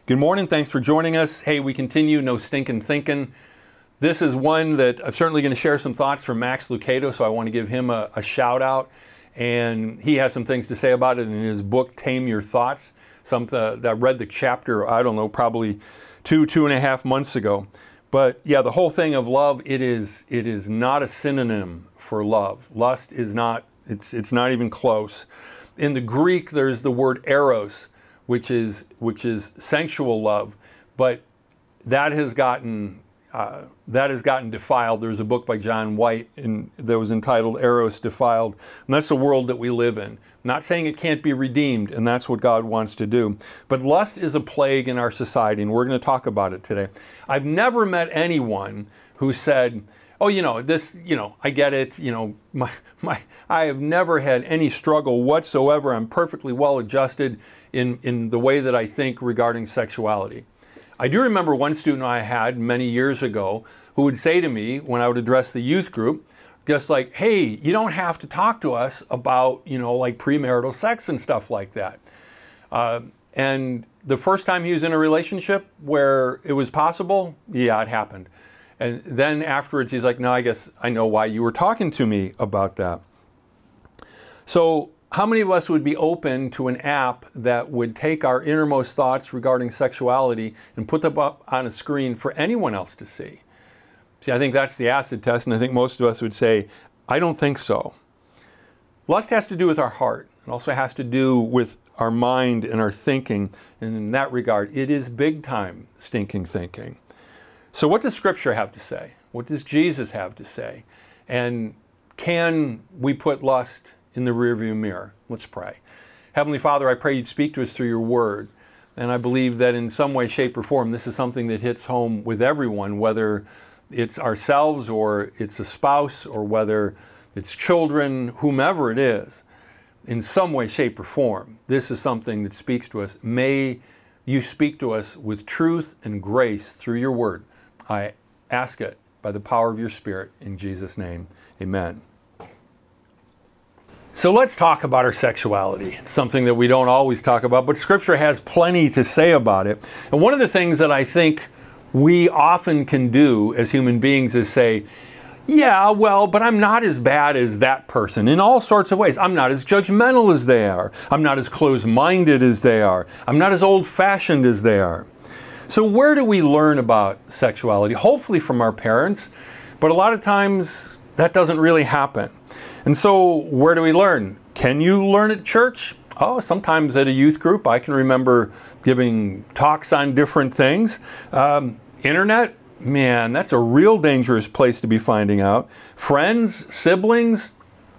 Good morning. Thanks for joining us. Hey, we continue No Stinkin' Thinking. This is one that I'm certainly going to share some thoughts from Max Lucado, so I want to give him a shout out. And he has some things to say about it in his book, Tame Your Thoughts. I read the chapter, I don't know, probably two and a half months ago. But yeah, the whole thing of love, it is not a synonym for love. Lust is not, it's not even close. In the Greek, there's the word eros, which is sensual love, but that has gotten defiled. There's a book by John White that was entitled Eros Defiled, and that's the world that we live in. I'm not saying it can't be redeemed, and that's what God wants to do. But lust is a plague in our society, and we're going to talk about it today. I've never met anyone who said, oh, I get it, I have never had any struggle whatsoever. I'm perfectly well adjusted in the way that I think regarding sexuality. I do remember one student I had many years ago who would say to me when I would address the youth group, just like, hey, you don't have to talk to us about, like premarital sex and stuff like that. And the first time he was in a relationship where it was possible, yeah, it happened. And then afterwards, he's like, no, I guess I know why you were talking to me about that. So how many of us would be open to an app that would take our innermost thoughts regarding sexuality and put them up on a screen for anyone else to see? See, I think that's the acid test, and I think most of us would say, I don't think so. Lust has to do with our heart. It also has to do with our mind and our thinking. And in that regard, it is big time stinking thinking. So what does Scripture have to say? What does Jesus have to say? And can we put lust in the rearview mirror? Let's pray. Heavenly Father, I pray you'd speak to us through your word. And I believe that in some way, shape, or form, this is something that hits home with everyone, whether it's ourselves or it's a spouse or whether it's children, whomever it is. In some way, shape, or form, this is something that speaks to us. May you speak to us with truth and grace through your word. I ask it by the power of your Spirit in Jesus' name. Amen. So let's talk about our sexuality. It's something that we don't always talk about, but Scripture has plenty to say about it. And one of the things that I think we often can do as human beings is say, yeah, well, but I'm not as bad as that person in all sorts of ways. I'm not as judgmental as they are. I'm not as closed-minded as they are. I'm not as old-fashioned as they are. So where do we learn about sexuality? Hopefully from our parents, but a lot of times that doesn't really happen. And so where do we learn? Can you learn at church? Oh, sometimes at a youth group. I can remember giving talks on different things. Internet, man, that's a real dangerous place to be finding out. Friends, siblings.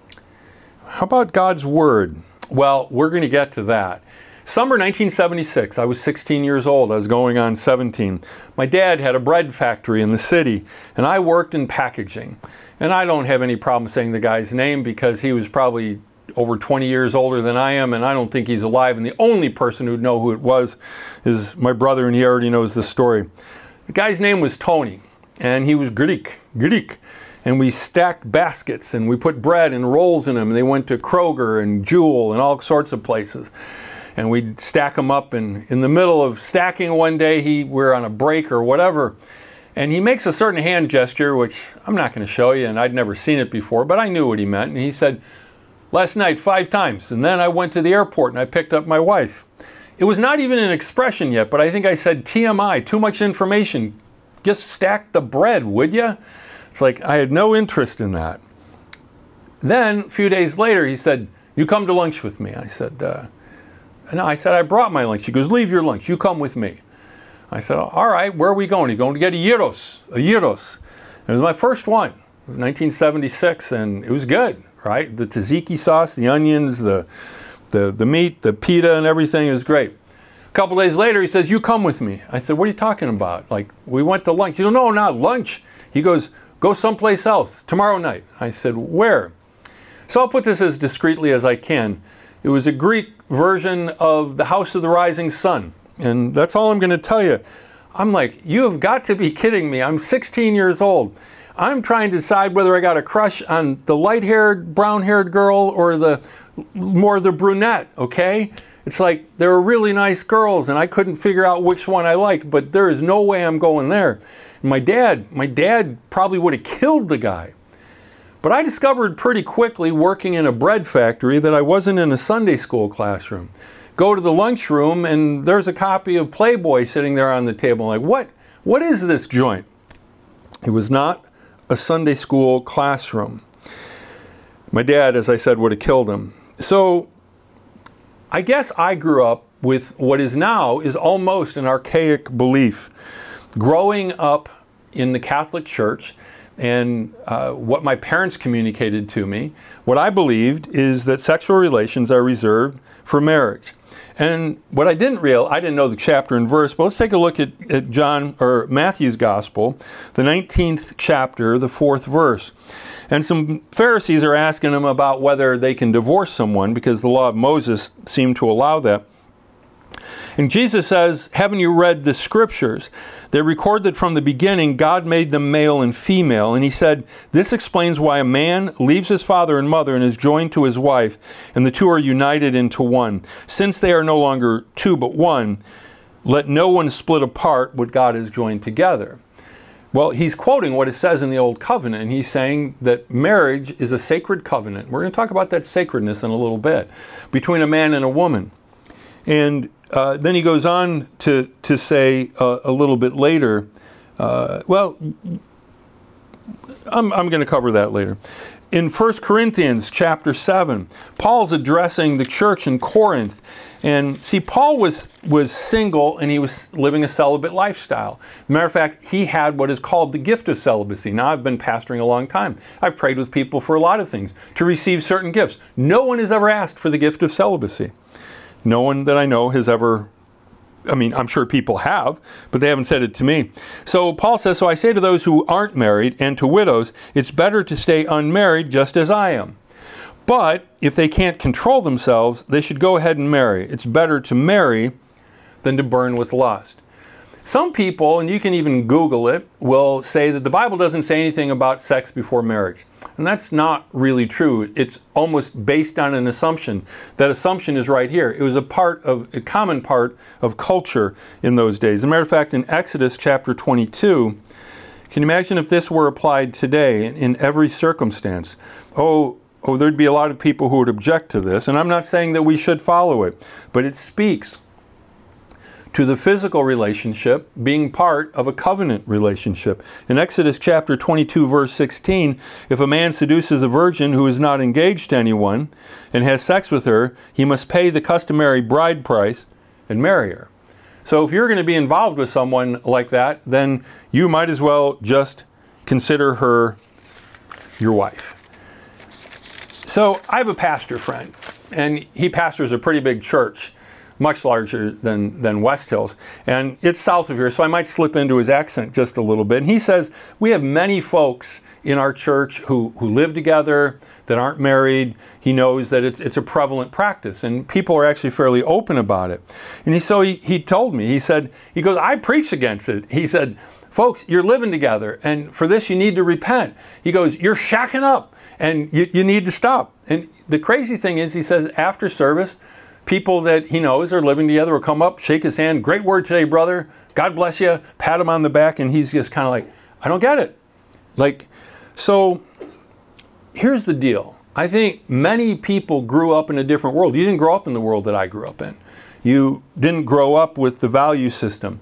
How about God's Word? Well, we're going to get to that. Summer 1976, I was 16 years old. I was going on 17. My dad had a bread factory in the city, and I worked in packaging. And I don't have any problem saying the guy's name because he was probably over 20 years older than I am, and I don't think he's alive. And the only person who'd know who it was is my brother, and he already knows the story. The guy's name was Tony, and he was Greek. And we stacked baskets, and we put bread and rolls in them. And they went to Kroger and Jewel and all sorts of places. And we'd stack them up, and in the middle of stacking one day, we're on a break or whatever, and he makes a certain hand gesture, which I'm not going to show you, and I'd never seen it before, but I knew what he meant. And he said, last night, 5 times, and then I went to the airport and I picked up my wife. It was not even an expression yet, but I think I said TMI, too much information. Just stack the bread, would you? It's like I had no interest in that. Then, a few days later, he said, you come to lunch with me. I said, no, I brought my lunch. He goes, leave your lunch. You come with me. I said, all right, where are we going? He's going to get a gyros. It was my first one, 1976, and it was good, right? The tzatziki sauce, the onions, the meat, the pita, and everything is great. A couple days later, he says, you come with me. I said, what are you talking about? Like, we went to lunch. He goes, no, not lunch. He goes, go someplace else tomorrow night. I said, where? So I'll put this as discreetly as I can. It was a Greek version of the House of the Rising Sun. And that's all I'm going to tell you. I'm like, you have got to be kidding me. I'm 16 years old. I'm trying to decide whether I got a crush on the light-haired, brown-haired girl or the brunette, okay? It's like there were really nice girls and I couldn't figure out which one I liked, but there is no way I'm going there. And my dad probably would have killed the guy. But I discovered pretty quickly working in a bread factory that I wasn't in a Sunday school classroom. Go to the lunchroom and there's a copy of Playboy sitting there on the table. I'm like, what is this joint? It was not a Sunday school classroom. My dad, as I said, would have killed him. So I guess I grew up with what is now is almost an archaic belief. Growing up in the Catholic Church and what my parents communicated to me, what I believed is that sexual relations are reserved for marriage. And what I didn't know the chapter and verse, but let's take a look at John or Matthew's Gospel, the 19th chapter, the 4th verse. And some Pharisees are asking him about whether they can divorce someone because the law of Moses seemed to allow that. And Jesus says, haven't you read the scriptures? They record that from the beginning God made them male and female. And he said, this explains why a man leaves his father and mother and is joined to his wife, and the two are united into one. Since they are no longer two but one, let no one split apart what God has joined together. Well, he's quoting what it says in the Old Covenant, and he's saying that marriage is a sacred covenant. We're going to talk about that sacredness in a little bit, between a man and a woman. And then he goes on to say a little bit later, I'm going to cover that later. In 1 Corinthians chapter 7, Paul's addressing the church in Corinth. And see, Paul was single and he was living a celibate lifestyle. Matter of fact, he had what is called the gift of celibacy. Now, I've been pastoring a long time. I've prayed with people for a lot of things to receive certain gifts. No one has ever asked for the gift of celibacy. No one that I know has ever, I'm sure people have, but they haven't said it to me. So Paul says, so I say to those who aren't married and to widows, it's better to stay unmarried just as I am. But if they can't control themselves, they should go ahead and marry. It's better to marry than to burn with lust. Some people, and you can even Google it, will say that the Bible doesn't say anything about sex before marriage. And that's not really true. It's almost based on an assumption. That assumption is right here. It was a common part of culture in those days. As a matter of fact, in Exodus chapter 22, can you imagine if this were applied today in every circumstance? Oh, there'd be a lot of people who would object to this. And I'm not saying that we should follow it, but it speaks to the physical relationship being part of a covenant relationship. In Exodus chapter 22, verse 16, if a man seduces a virgin who is not engaged to anyone and has sex with her, he must pay the customary bride price and marry her. So if you're going to be involved with someone like that, then you might as well just consider her your wife. So I have a pastor friend, and he pastors a pretty big church, much larger than West Hills. And it's south of here, so I might slip into his accent just a little bit. And he says, we have many folks in our church who live together, that aren't married. He knows that it's a prevalent practice, and people are actually fairly open about it. And he told me, he goes, I preach against it. He said, folks, you're living together, and for this you need to repent. He goes, you're shacking up, and you need to stop. And the crazy thing is, he says, after service, people that he knows are living together will come up, shake his hand, great word today, brother, God bless you, pat him on the back, and he's just kind of like, I don't get it. So here's the deal. I think many people grew up in a different world. You didn't grow up in the world that I grew up in. You didn't grow up with the value system.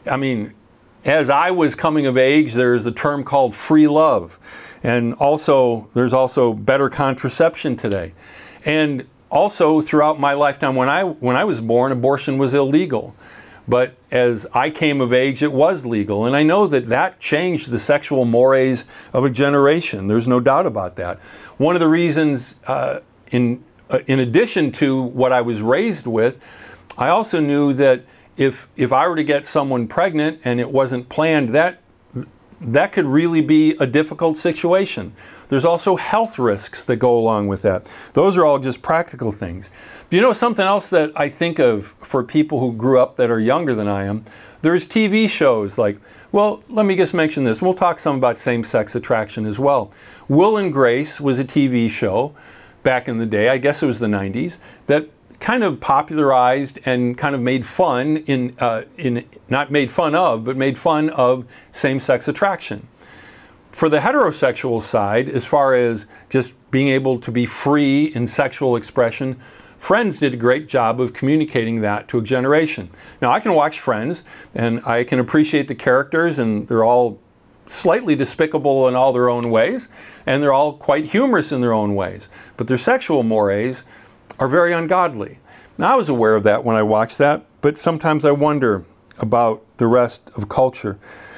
As I was coming of age, there's a term called free love. And there's also better contraception today. And also throughout my lifetime, when I was born, abortion was illegal. But as I came of age, it was legal. And I know that changed the sexual mores of a generation. There's no doubt about that. One of the reasons, in addition to what I was raised with, I also knew that if I were to get someone pregnant and it wasn't planned, that could really be a difficult situation. There's also health risks that go along with that. Those are all just practical things. But something else that I think of for people who grew up that are younger than I am, there's TV shows like, let me just mention this. We'll talk some about same-sex attraction as well. Will and Grace was a TV show back in the day, I guess it was the 90s, that kind of popularized and kind of made fun not made fun of, but made fun of same-sex attraction. For the heterosexual side, as far as just being able to be free in sexual expression, Friends did a great job of communicating that to a generation. Now, I can watch Friends, and I can appreciate the characters, and they're all slightly despicable in all their own ways, and they're all quite humorous in their own ways. But their sexual mores are very ungodly. Now, I was aware of that when I watched that, but sometimes I wonder about the rest of culture.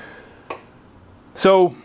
So,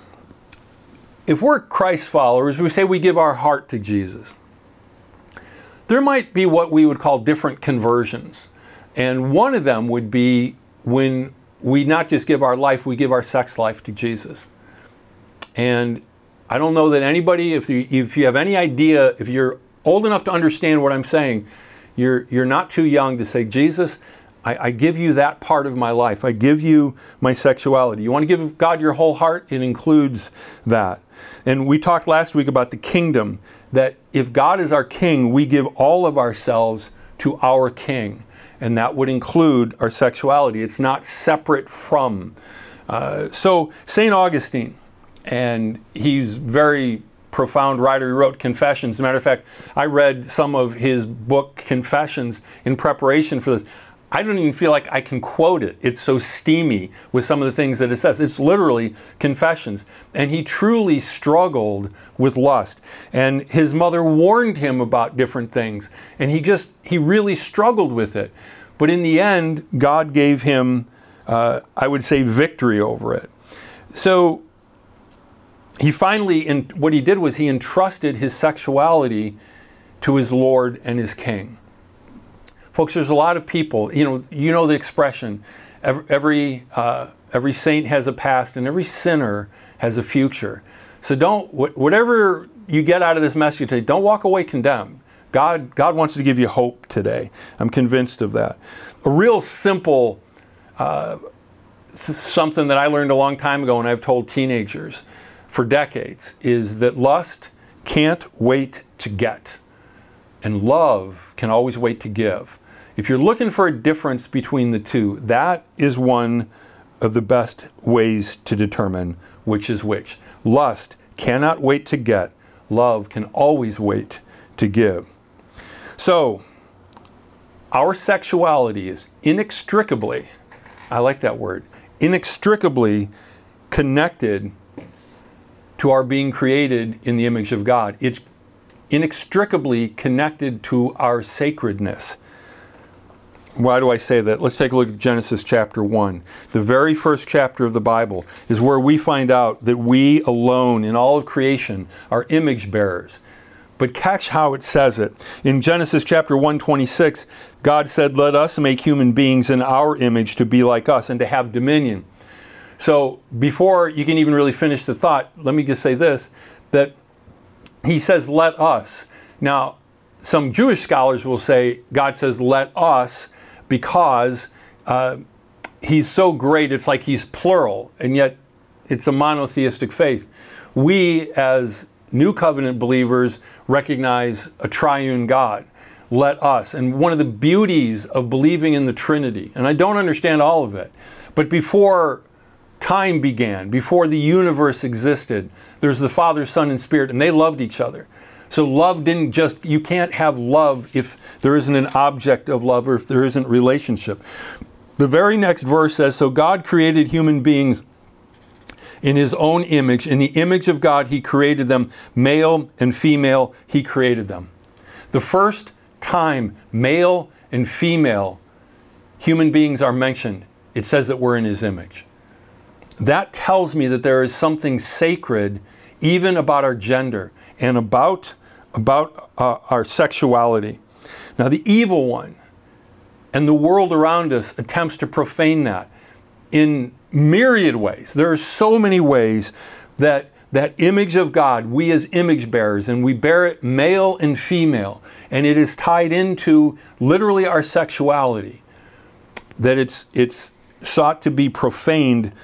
if we're Christ followers, we say we give our heart to Jesus. There might be what we would call different conversions. And one of them would be when we not just give our life, we give our sex life to Jesus. And I don't know that anybody, if you have any idea, if you're old enough to understand what I'm saying, you're not too young to say, Jesus, I give you that part of my life. I give you my sexuality. You want to give God your whole heart? It includes that. And we talked last week about the kingdom, that if God is our king, we give all of ourselves to our king. And that would include our sexuality. It's not separate from. So St. Augustine, and he's a very profound writer. He wrote Confessions. As a matter of fact, I read some of his book, Confessions, in preparation for this. I don't even feel like I can quote it. It's so steamy with some of the things that it says. It's literally Confessions. And he truly struggled with lust. And his mother warned him about different things. And he really struggled with it. But in the end, God gave him, I would say, victory over it. So he finally, what he did was he entrusted his sexuality to his Lord and his King. Folks, there's a lot of people, you know the expression, every saint has a past and every sinner has a future. So whatever you get out of this message today, don't walk away condemned. God wants to give you hope today. I'm convinced of that. A real simple something that I learned a long time ago, and I've told teenagers for decades, is that lust can't wait to get, and love can always wait to give. If you're looking for a difference between the two, that is one of the best ways to determine which is which. Lust cannot wait to get. Love can always wait to give. So, our sexuality is inextricably, I like that word, inextricably connected to our being created in the image of God. It's inextricably connected to our sacredness. Why do I say that? Let's take a look at Genesis chapter 1. The very first chapter of the Bible is where we find out that we alone in all of creation are image bearers. But catch how it says it. In Genesis chapter 1:26, God said, "Let us make human beings in our image to be like us and to have dominion." So before you can even really finish the thought, let me just say this, that he says, "Let us." Now, some Jewish scholars will say God says, "Let us," because he's so great, it's like he's plural, and yet it's a monotheistic faith. We, as New Covenant believers, recognize a triune God. Let us. And one of the beauties of believing in the Trinity, and I don't understand all of it, but before time began, before the universe existed, there's the Father, Son, and Spirit, and they loved each other. So love didn't just, you can't have love if there isn't an object of love or if there isn't relationship. The very next verse says, "So God created human beings in his own image. In the image of God, he created them. Male and female, he created them." The first time male and female human beings are mentioned, it says that we're in his image. That tells me that there is something sacred even about our gender and about our sexuality. Now, the evil one and the world around us attempts to profane that in myriad ways. There are so many ways that image of God, we as image bearers, and we bear it male and female, and it is tied into literally our sexuality, that it's sought to be profaned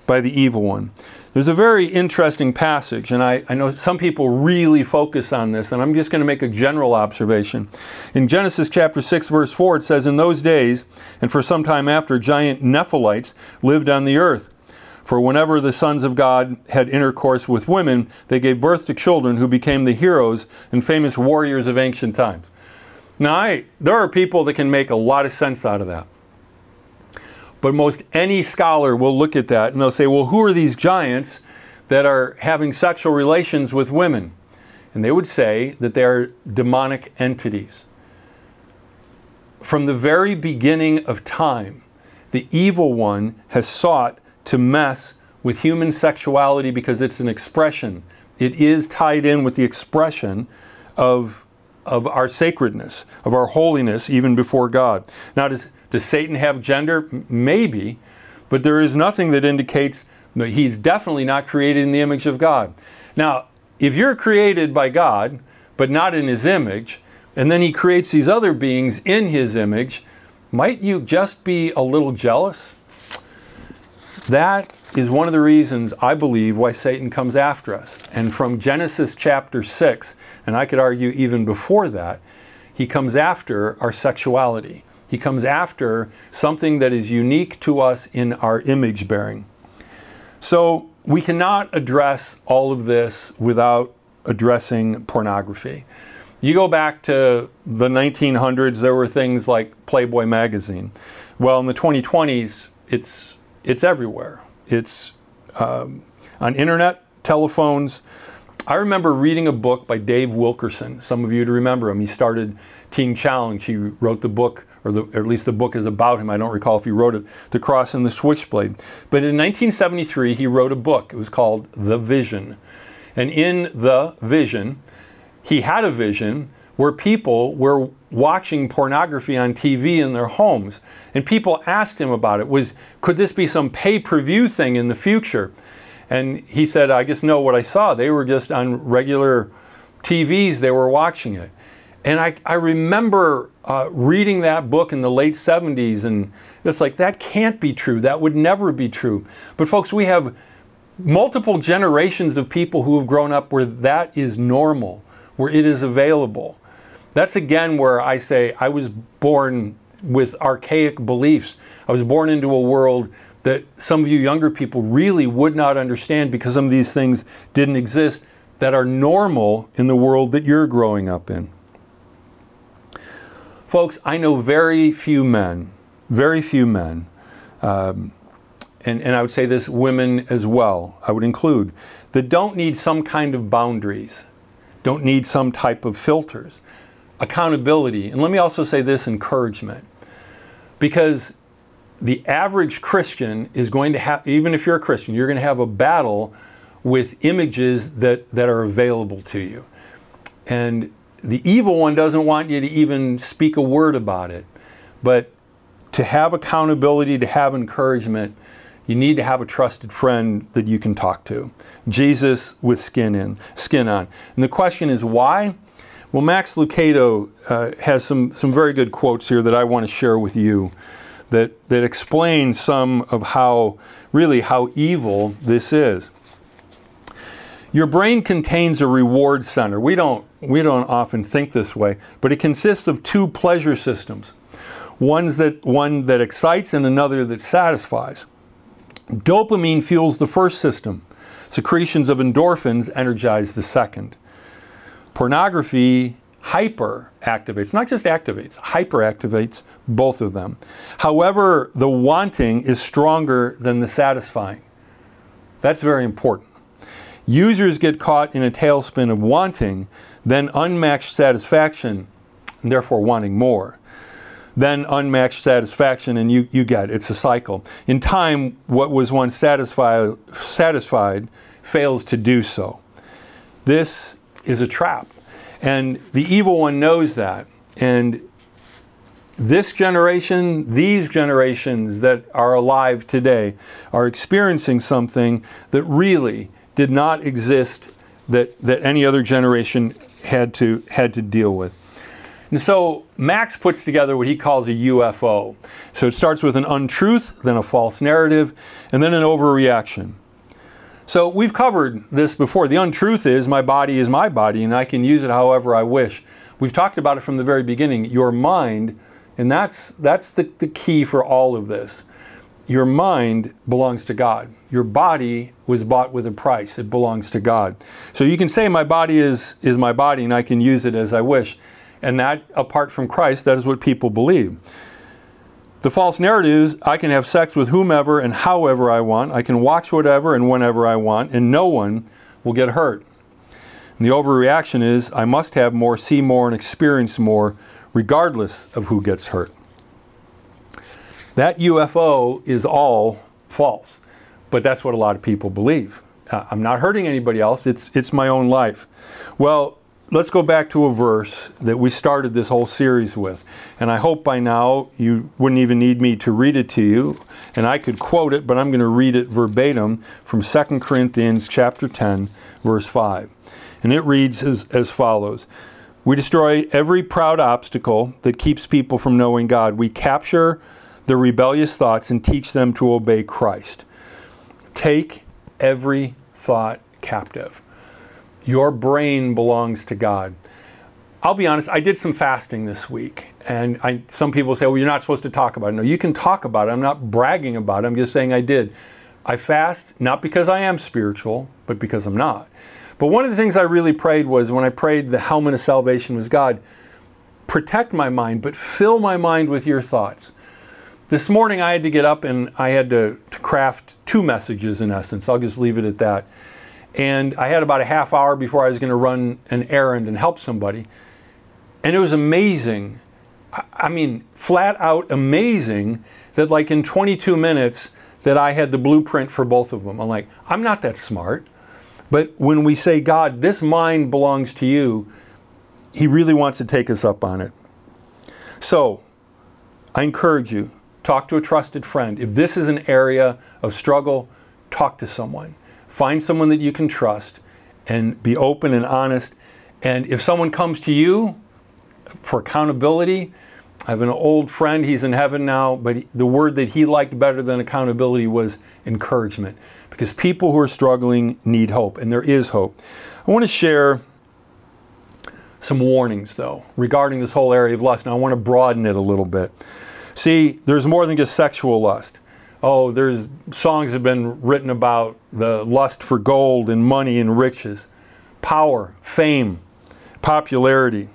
by the evil one. There's a very interesting passage, and I know some people really focus on this, and I'm just going to make a general observation. In Genesis chapter 6, verse 4, it says, "In those days, and for some time after, giant Nephilites lived on the earth. For whenever the sons of God had intercourse with women, they gave birth to children who became the heroes and famous warriors of ancient times." Now, there are people that can make a lot of sense out of that. But most any scholar will look at that and they'll say, well, who are these giants that are having sexual relations with women? And they would say that they are demonic entities. From the very beginning of time, the evil one has sought to mess with human sexuality because it's an expression. It is tied in with the expression of our sacredness, of our holiness, even before God. Now, does Satan have gender? Maybe, but there is nothing that indicates that he's definitely not created in the image of God. Now, if you're created by God, but not in his image, and then he creates these other beings in his image, might you just be a little jealous? That is one of the reasons, I believe, why Satan comes after us. And from Genesis chapter 6, and I could argue even before that, he comes after our sexuality. He comes after something that is unique to us in our image bearing. So we cannot address all of this without addressing pornography. You go back to the 1900s, there were things like Playboy magazine. Well, in the 2020s, it's everywhere. It's on internet, telephones. I remember reading a book by Dave Wilkerson. Some of you remember him. He started Teen Challenge. He wrote the book, or at least the book is about him. I don't recall if he wrote it, The Cross and the Switchblade. But in 1973, he wrote a book. It was called The Vision. And in The Vision, he had a vision where people were watching pornography on TV in their homes. And people asked him about it. Could this be some pay-per-view thing in the future? And he said, I just know what I saw. They were just on regular TVs, they were watching it. And I remember reading that book in the late 70s, and it's like, that can't be true. That would never be true. But folks, we have multiple generations of people who have grown up where that is normal, where it is available. That's again where I say I was born with archaic beliefs. I was born into a world that some of you younger people really would not understand because some of these things didn't exist that are normal in the world that you're growing up in. Folks, I know very few men, and I would say this, women as well, I would include, that don't need some kind of boundaries, don't need some type of filters, accountability, and let me also say this, encouragement. Because the average Christian is going to have, even if you're a Christian, you're going to have a battle with images that are available to you. And the evil one doesn't want you to even speak a word about it. But to have accountability, to have encouragement, you need to have a trusted friend that you can talk to. Jesus with skin on. And the question is why? Well, Max Lucado has some very good quotes here that I want to share with you that explain some of how evil this is. Your brain contains a reward center. We don't often think this way, but it consists of two pleasure systems. One that excites and another that satisfies. Dopamine fuels the first system. Secretions of endorphins energize the second. Pornography hyperactivates, not just activates, hyperactivates both of them. However, the wanting is stronger than the satisfying. That's very important. Users get caught in a tailspin of wanting, then unmatched satisfaction, and therefore wanting more. Then unmatched satisfaction, and you get it. It's a cycle. In time, what was once satisfied fails to do so. This is a trap. And the evil one knows that. And this generation, these generations that are alive today are experiencing something that really did not exist, that any other generation had to deal with. And so Max puts together what he calls a UFO. So it starts with an untruth, then a false narrative, and then an overreaction. So we've covered this before. The untruth is my body, and I can use it however I wish. We've talked about it from the very beginning. Your mind, and that's the key for all of this. Your mind belongs to God. Your body was bought with a price. It belongs to God. So you can say my body is my body and I can use it as I wish. And that, apart from Christ, that is what people believe. The false narrative is I can have sex with whomever and however I want. I can watch whatever and whenever I want, and no one will get hurt. And the overreaction is I must have more, see more, and experience more, regardless of who gets hurt. That UFO is all false, but that's what a lot of people believe. I'm not hurting anybody else, it's my own life. Well, let's go back to a verse that we started this whole series with. And I hope by now you wouldn't even need me to read it to you. And I could quote it, but I'm going to read it verbatim from 2 Corinthians chapter 10, verse 5. And it reads as follows. We destroy every proud obstacle that keeps people from knowing God. We capture the rebellious thoughts and teach them to obey Christ. Take every thought captive. Your brain belongs to God. I'll be honest, I did some fasting this week. And some people say, well, you're not supposed to talk about it. No, you can talk about it. I'm not bragging about it. I'm just saying I did. I fast, not because I am spiritual, but because I'm not. But one of the things I really prayed was, when I prayed the helmet of salvation was, God, protect my mind, but fill my mind with your thoughts. This morning I had to get up and I had to craft 2 messages in essence. I'll just leave it at that. And I had about a half hour before I was going to run an errand and help somebody. And it was amazing. I mean, flat out amazing that like in 22 minutes that I had the blueprint for both of them. I'm like, I'm not that smart. But when we say, God, this mind belongs to you, He really wants to take us up on it. So I encourage you, talk to a trusted friend. If this is an area of struggle, talk to someone. Find someone that you can trust and be open and honest. And if someone comes to you for accountability, I have an old friend, he's in heaven now, but the word that he liked better than accountability was encouragement. Because people who are struggling need hope, and there is hope. I want to share some warnings, though, regarding this whole area of lust. Now, I want to broaden it a little bit. See, there's more than just sexual lust. Oh, there's songs have been written about the lust for gold and money and riches, power, fame, popularity.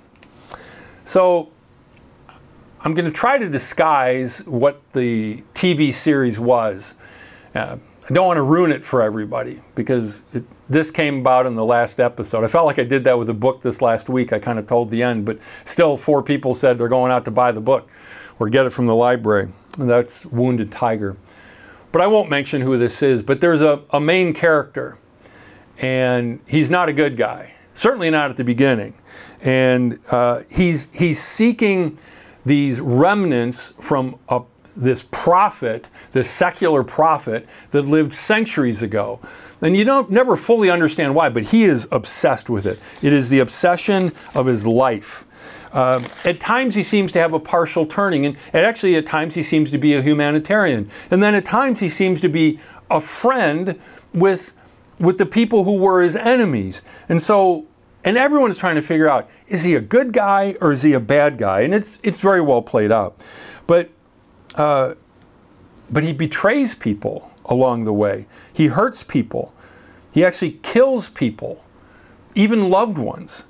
So I'm going to try to disguise what the TV series was. I don't want to ruin it for everybody because this came about in the last episode. I felt like I did that with a book this last week. I kind of told the end, but still 4 people said they're going out to buy the book or get it from the library. And that's Wounded Tiger. But I won't mention who this is, but there's a main character, and he's not a good guy. Certainly not at the beginning. And he's seeking these remnants from this prophet, this secular prophet that lived centuries ago. And you don't never fully understand why, but he is obsessed with it. It is the obsession of his life. At times he seems to have a partial turning, and actually at times he seems to be a humanitarian. And then at times he seems to be a friend with the people who were his enemies. And everyone is trying to figure out, is he a good guy or is he a bad guy? And it's very well played out. But he betrays people along the way. He hurts people. He actually kills people, even loved ones.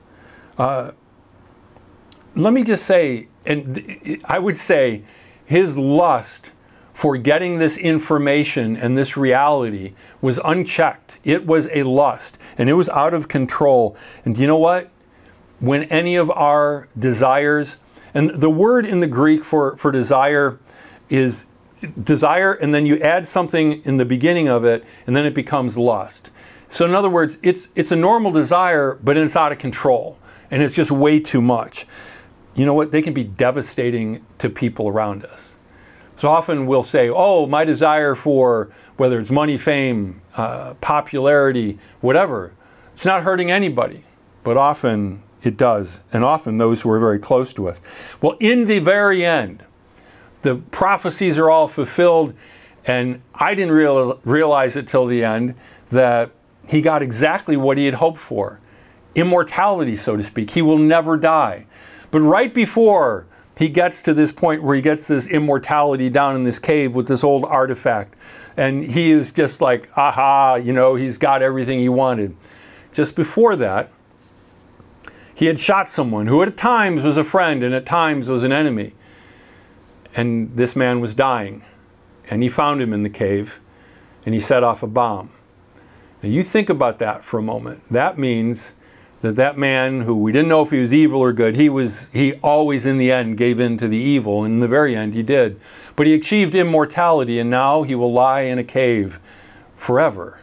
Let me just say, and I would say his lust for getting this information and this reality was unchecked. It was a lust, and it was out of control. And do you know what? When any of our desires, and the word in the Greek for desire is desire, and then you add something in the beginning of it, and then it becomes lust. So in other words, it's a normal desire, but it's out of control, and it's just way too much. You know what? They can be devastating to people around us. So often we'll say, oh, my desire for whether it's money, fame, popularity, whatever, it's not hurting anybody. But often it does, and often those who are very close to us. Well, in the very end, the prophecies are all fulfilled, and I didn't realize it till the end that he got exactly what he had hoped for. Immortality, so to speak. He will never die. But right before he gets to this point where he gets this immortality down in this cave with this old artifact, and he is just like, aha, he's got everything he wanted. Just before that, he had shot someone who at times was a friend and at times was an enemy. And this man was dying. And he found him in the cave, and he set off a bomb. Now you think about that for a moment. That means that man who we didn't know if he was evil or good, he always in the end gave in to the evil, and in the very end he did. But he achieved immortality, and now he will lie in a cave forever.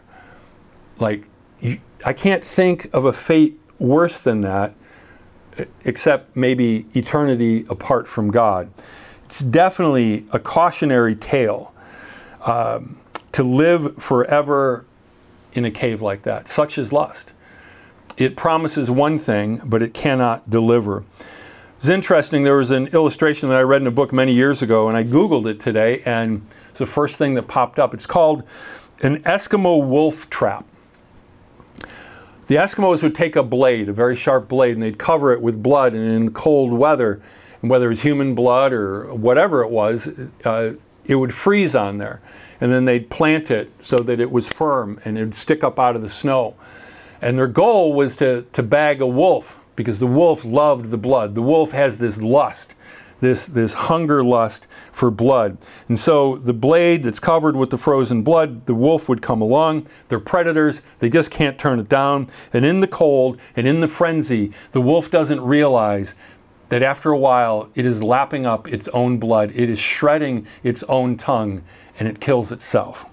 I can't think of a fate worse than that, except maybe eternity apart from God. It's definitely a cautionary tale to live forever in a cave like that. Such is lust. It promises one thing, but it cannot deliver. It's interesting, there was an illustration that I read in a book many years ago, and I Googled it today, and it's the first thing that popped up. It's called an Eskimo wolf trap. The Eskimos would take a blade, a very sharp blade, and they'd cover it with blood, and in cold weather, and whether it was human blood or whatever it was, it would freeze on there. And then they'd plant it so that it was firm and it would stick up out of the snow. And their goal was to bag a wolf, because the wolf loved the blood. The wolf has this lust, this hunger lust for blood. And so the blade that's covered with the frozen blood, the wolf would come along. They're predators. They just can't turn it down. And in the cold and in the frenzy, the wolf doesn't realize that after a while it is lapping up its own blood. It is shredding its own tongue, and it kills itself.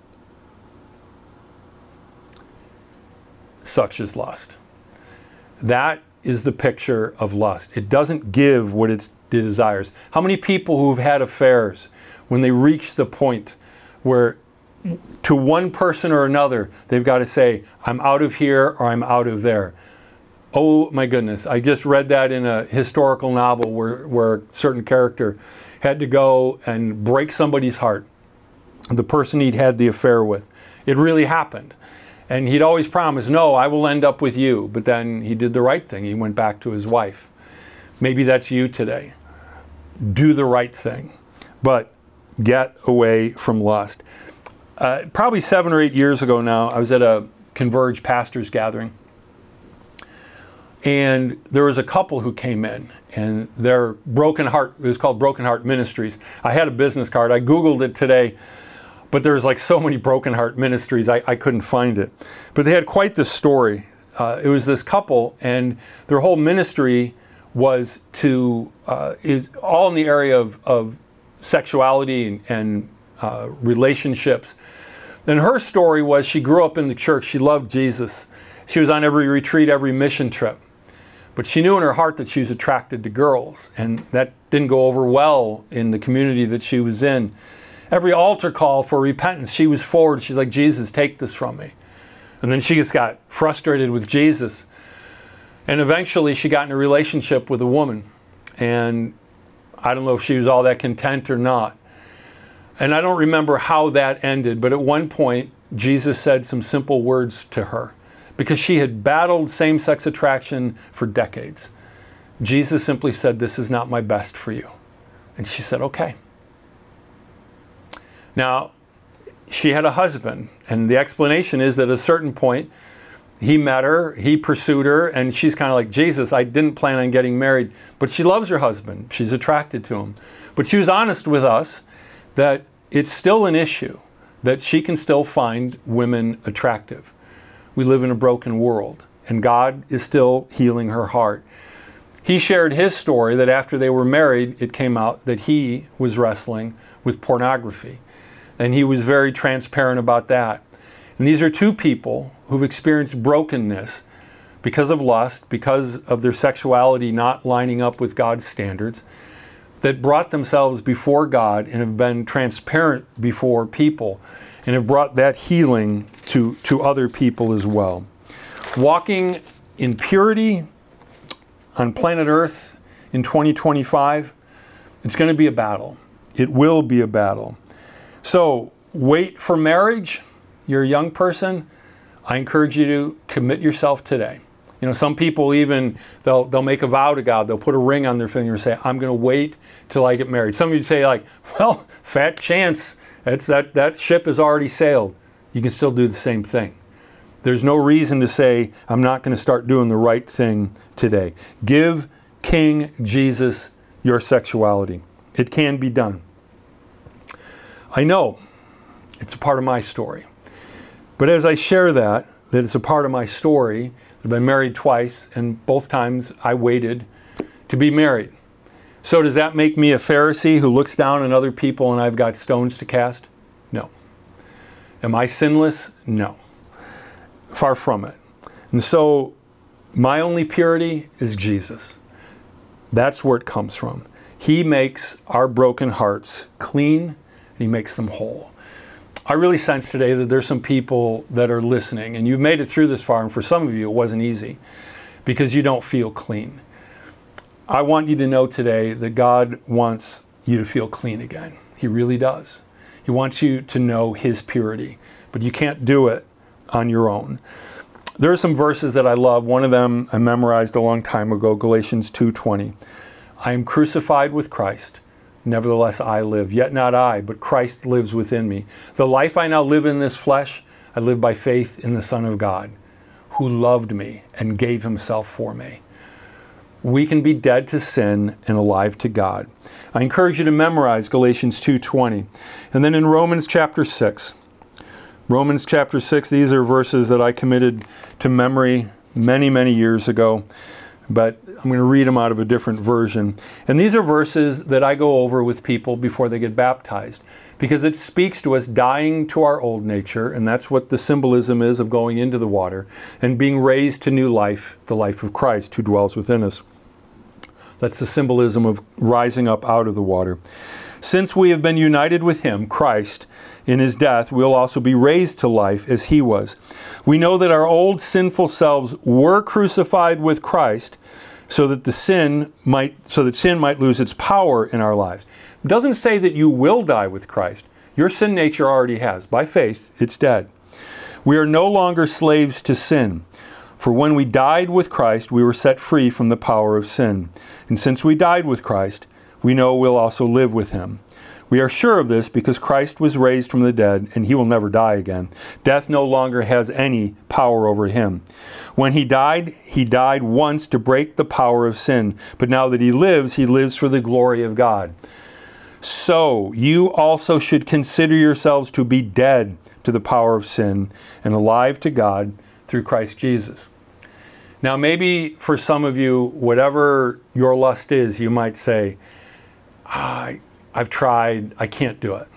Such is lust. That is the picture of lust. It doesn't give what it desires. How many people who've had affairs, when they reach the point where to one person or another, they've got to say, I'm out of here or I'm out of there. Oh my goodness, I just read that in a historical novel where a certain character had to go and break somebody's heart, the person he'd had the affair with. It really happened. And he'd always promised, no, I will end up with you. But then he did the right thing. He went back to his wife. Maybe that's you today. Do the right thing, but get away from lust. Probably 7 or 8 years ago now, I was at a Converge pastors gathering. And there was a couple who came in, and their Broken Heart, it was called Broken Heart Ministries. I had a business card. I Googled it today, but there's like so many Broken Heart Ministries, I couldn't find it. But they had quite the story. It was this couple, and their whole ministry was is all in the area of sexuality and relationships. And her story was she grew up in the church. She loved Jesus. She was on every retreat, every mission trip. But she knew in her heart that she was attracted to girls, and that didn't go over well in the community that she was in. Every altar call for repentance, she was forward. She's like, Jesus, take this from me. And then she just got frustrated with Jesus. And eventually she got in a relationship with a woman. And I don't know if she was all that content or not. And I don't remember how that ended, but at one point, Jesus said some simple words to her, because she had battled same-sex attraction for decades. Jesus simply said, this is not my best for you. And she said, okay. Now, she had a husband, and the explanation is that at a certain point, he met her, he pursued her, and she's kind of like, Jesus, I didn't plan on getting married. But she loves her husband. She's attracted to him. But she was honest with us that it's still an issue, that she can still find women attractive. We live in a broken world, and God is still healing her heart. He shared his story that after they were married, it came out that he was wrestling with pornography. And he was very transparent about that. And these are two people who've experienced brokenness because of lust, because of their sexuality not lining up with God's standards, that brought themselves before God and have been transparent before people and have brought that healing to other people as well. Walking in purity on planet Earth in 2025, it's going to be a battle. It will be a battle. So wait for marriage. You're a young person. I encourage you to commit yourself today. You know, some people even, they'll make a vow to God. They'll put a ring on their finger and say, I'm going to wait till I get married. Some of you say like, well, fat chance. That ship has already sailed. You can still do the same thing. There's no reason to say, I'm not going to start doing the right thing today. Give King Jesus your sexuality. It can be done. I know it's a part of my story. But as I share that it's a part of my story, I've been married twice, and both times I waited to be married. So does that make me a Pharisee who looks down on other people and I've got stones to cast? No. Am I sinless? No. Far from it. And so my only purity is Jesus. That's where it comes from. He makes our broken hearts clean, and He makes them whole. I really sense today that there's some people that are listening, and you've made it through this far, and for some of you it wasn't easy because you don't feel clean. I want you to know today that God wants you to feel clean again. He really does. He wants you to know His purity, but you can't do it on your own. There are some verses that I love. One of them I memorized a long time ago, Galatians 2:20. I am crucified with Christ. Nevertheless I live, yet not I, but Christ lives within me. The life I now live in this flesh, I live by faith in the Son of God, who loved me and gave Himself for me. We can be dead to sin and alive to God. I encourage you to memorize Galatians 2:20. And then in Romans chapter 6, these are verses that I committed to memory many, many years ago, but I'm going to read them out of a different version. And these are verses that I go over with people before they get baptized, because it speaks to us dying to our old nature, and that's what the symbolism is of going into the water, and being raised to new life, the life of Christ who dwells within us. That's the symbolism of rising up out of the water. Since we have been united with Him, Christ, in His death, we'll also be raised to life as He was. We know that our old sinful selves were crucified with Christ so that sin might lose its power in our lives. It doesn't say that you will die with Christ. Your sin nature already has. By faith, it's dead. We are no longer slaves to sin. For when we died with Christ, we were set free from the power of sin. And since we died with Christ, we know we'll also live with Him. We are sure of this because Christ was raised from the dead, and He will never die again. Death no longer has any power over Him. When He died once to break the power of sin. But now that He lives for the glory of God. So you also should consider yourselves to be dead to the power of sin and alive to God through Christ Jesus. Now maybe for some of you, whatever your lust is, you might say, I've tried, I can't do it.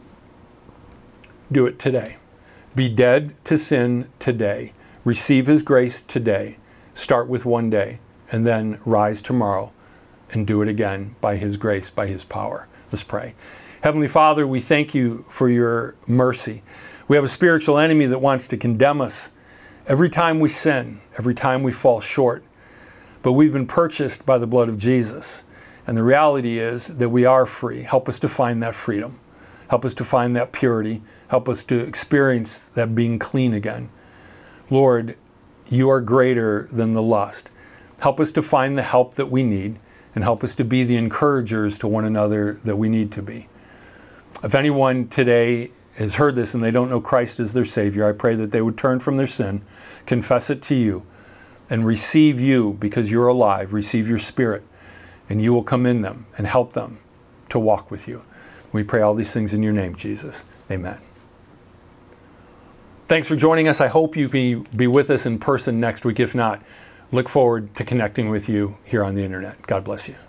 Do it today. Be dead to sin today. Receive His grace today. Start with one day and then rise tomorrow and do it again by His grace, by His power. Let's pray. Heavenly Father, we thank You for Your mercy. We have a spiritual enemy that wants to condemn us every time we sin, every time we fall short. But we've been purchased by the blood of Jesus. And the reality is that we are free. Help us to find that freedom. Help us to find that purity. Help us to experience that being clean again. Lord, You are greater than the lust. Help us to find the help that we need, and help us to be the encouragers to one another that we need to be. If anyone today has heard this and they don't know Christ as their Savior, I pray that they would turn from their sin, confess it to You, and receive You because You're alive. Receive Your Spirit, and You will come in them and help them to walk with You. We pray all these things in Your name, Jesus. Amen. Thanks for joining us. I hope you be with us in person next week. If not, look forward to connecting with you here on the internet. God bless you.